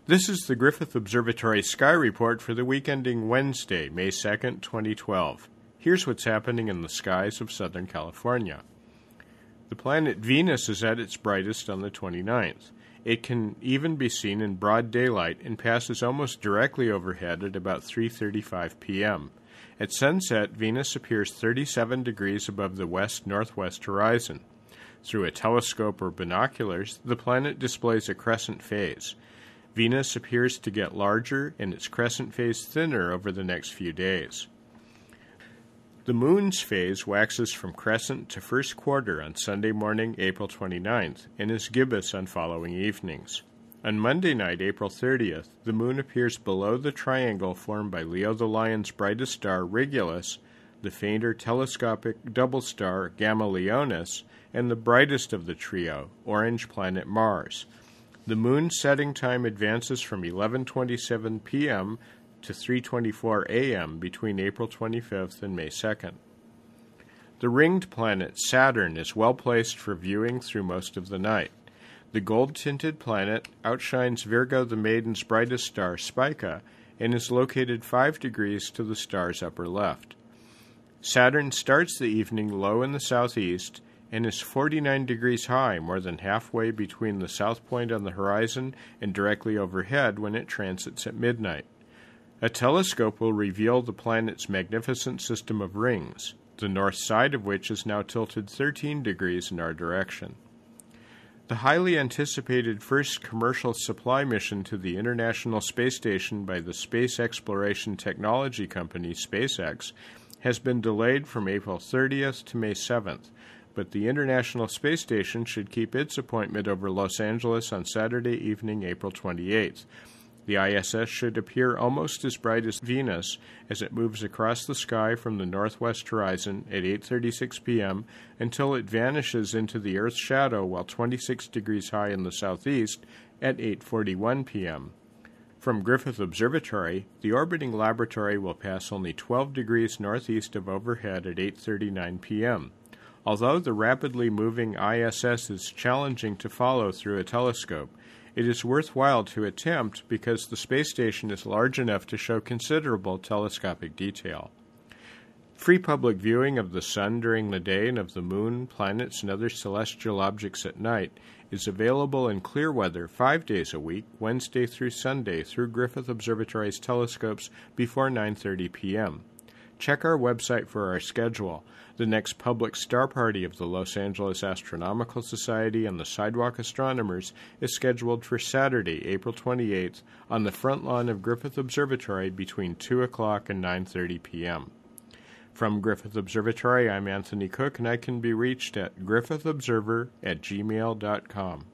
This is the Griffith Observatory Sky Report for the week ending Wednesday, May 2nd, 2012. Here's what's happening in the skies of Southern California. The planet Venus is at its brightest on the 29th. It can even be seen in broad daylight and passes almost directly overhead at about 3:35 p.m. At sunset, Venus appears 37 degrees above the west-northwest horizon. Through a telescope or binoculars, the planet displays a crescent phase. Venus appears to get larger and its crescent phase thinner over the next few days. The Moon's phase waxes from crescent to first quarter on Sunday morning, April 29th, and is gibbous on following evenings. On Monday night, April 30th, the Moon appears below the triangle formed by Leo the Lion's brightest star, Regulus, the fainter telescopic double star, Gamma Leonis, and the brightest of the trio, orange planet Mars. The Moon's setting time advances from 11:27 p.m. to 3:24 a.m. between April 25th and May 2nd. The ringed planet Saturn is well placed for viewing through most of the night. The gold-tinted planet outshines Virgo the Maiden's brightest star, Spica, and is located 5 degrees to the star's upper left. Saturn starts the evening low in the southeast and is 49 degrees high, more than halfway between the south point on the horizon and directly overhead when it transits at midnight. A telescope will reveal the planet's magnificent system of rings, the north side of which is now tilted 13 degrees in our direction. The highly anticipated first commercial supply mission to the International Space Station by the space exploration technology company SpaceX has been delayed from April 30th to May 7th, but the International Space Station should keep its appointment over Los Angeles on Saturday evening, April 28th. The ISS should appear almost as bright as Venus as it moves across the sky from the northwest horizon at 8:36 p.m. until it vanishes into the Earth's shadow while 26 degrees high in the southeast at 8:41 p.m. From Griffith Observatory, the orbiting laboratory will pass only 12 degrees northeast of overhead at 8:39 p.m. Although the rapidly moving ISS is challenging to follow through a telescope, it is worthwhile to attempt because the space station is large enough to show considerable telescopic detail. Free public viewing of the sun during the day and of the moon, planets, and other celestial objects at night is available in clear weather 5 days a week, Wednesday through Sunday, through Griffith Observatory's telescopes before 9:30 p.m. Check our website for our schedule. The next public star party of the Los Angeles Astronomical Society and the Sidewalk Astronomers is scheduled for Saturday, April 28th, on the front lawn of Griffith Observatory between 2 o'clock and 9:30 p.m. From Griffith Observatory, I'm Anthony Cook, and I can be reached at griffithobserver@gmail.com.